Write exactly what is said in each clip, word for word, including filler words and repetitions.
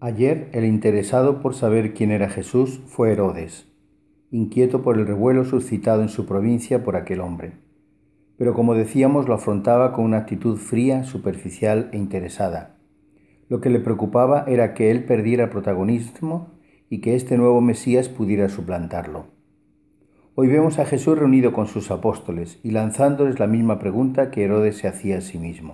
Ayer el interesado por saber quién era Jesús fue Herodes, inquieto por el revuelo suscitado en su provincia por aquel hombre. Pero como decíamos, lo afrontaba con una actitud fría, superficial e interesada. Lo que le preocupaba era que él perdiera protagonismo y que este nuevo Mesías pudiera suplantarlo. Hoy vemos a Jesús reunido con sus apóstoles y lanzándoles la misma pregunta que Herodes se hacía a sí mismo.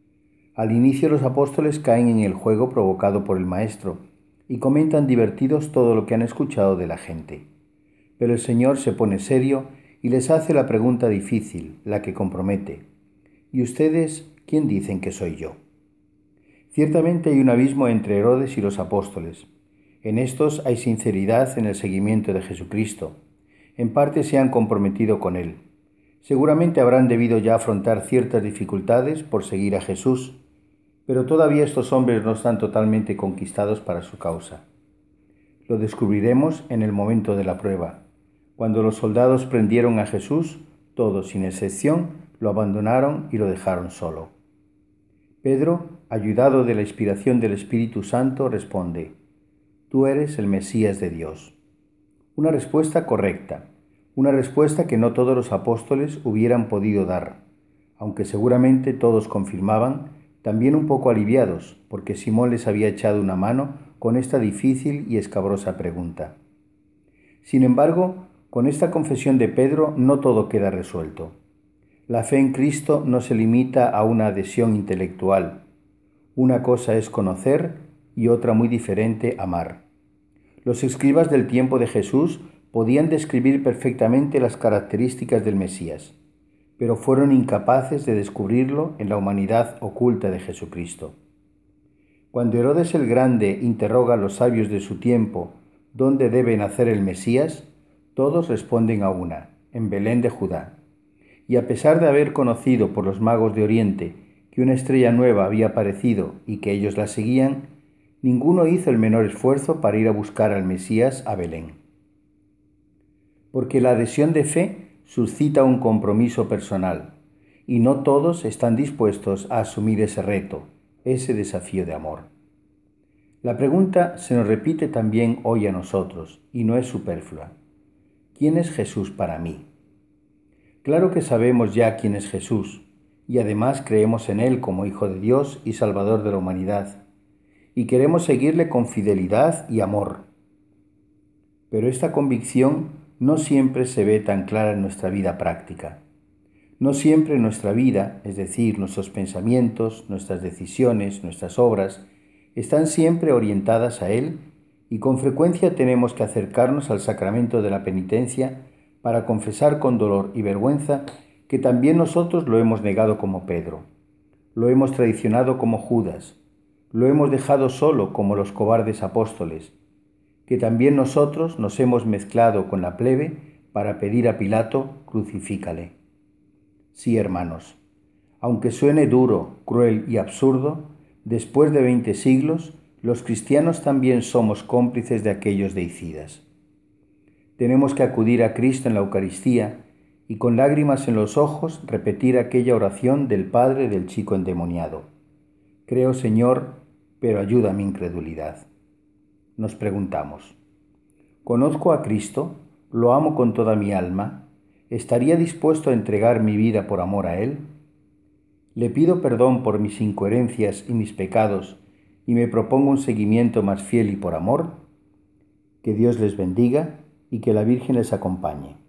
Al inicio los apóstoles caen en el juego provocado por el Maestro y comentan divertidos todo lo que han escuchado de la gente. Pero el Señor se pone serio y les hace la pregunta difícil, la que compromete. ¿Y ustedes quién dicen que soy yo? Ciertamente hay un abismo entre Herodes y los apóstoles. En estos hay sinceridad en el seguimiento de Jesucristo. En parte se han comprometido con Él. Seguramente habrán debido ya afrontar ciertas dificultades por seguir a Jesús, pero todavía estos hombres no están totalmente conquistados para su causa. Lo descubriremos en el momento de la prueba. Cuando los soldados prendieron a Jesús, todos sin excepción lo abandonaron y lo dejaron solo. Pedro, ayudado de la inspiración del Espíritu Santo, responde: «Tú eres el Mesías de Dios». Una respuesta correcta, una respuesta que no todos los apóstoles hubieran podido dar, aunque seguramente todos confirmaban, también un poco aliviados, porque Simón les había echado una mano con esta difícil y escabrosa pregunta. Sin embargo, con esta confesión de Pedro no todo queda resuelto. La fe en Cristo no se limita a una adhesión intelectual. Una cosa es conocer y otra muy diferente amar. Los escribas del tiempo de Jesús podían describir perfectamente las características del Mesías, pero fueron incapaces de descubrirlo en la humanidad oculta de Jesucristo. Cuando Herodes el Grande interroga a los sabios de su tiempo dónde debe nacer el Mesías, todos responden a una: en Belén de Judá. Y a pesar de haber conocido por los magos de Oriente que una estrella nueva había aparecido y que ellos la seguían, ninguno hizo el menor esfuerzo para ir a buscar al Mesías a Belén. Porque la adhesión de fe suscita un compromiso personal, y no todos están dispuestos a asumir ese reto, ese desafío de amor. La pregunta se nos repite también hoy a nosotros, y no es superflua. ¿Quién es Jesús para mí? Claro que sabemos ya quién es Jesús, y además creemos en Él como Hijo de Dios y Salvador de la humanidad, y queremos seguirle con fidelidad y amor. Pero esta convicción no siempre se ve tan clara en nuestra vida práctica. No siempre nuestra vida, es decir, nuestros pensamientos, nuestras decisiones, nuestras obras, están siempre orientadas a Él, y con frecuencia tenemos que acercarnos al sacramento de la penitencia para confesar con dolor y vergüenza que también nosotros lo hemos negado como Pedro, lo hemos traicionado como Judas, lo hemos dejado solo como los cobardes apóstoles, que también nosotros nos hemos mezclado con la plebe para pedir a Pilato: crucifícale. Sí, hermanos, aunque suene duro, cruel y absurdo, después de veinte siglos, los cristianos también somos cómplices de aquellos deicidas. Tenemos que acudir a Cristo en la Eucaristía y con lágrimas en los ojos repetir aquella oración del padre del chico endemoniado: «Creo, Señor, pero ayuda a mi incredulidad». Nos preguntamos: ¿conozco a Cristo? ¿Lo amo con toda mi alma? ¿Estaría dispuesto a entregar mi vida por amor a Él? ¿Le pido perdón por mis incoherencias y mis pecados y me propongo un seguimiento más fiel y por amor? Que Dios les bendiga y que la Virgen les acompañe.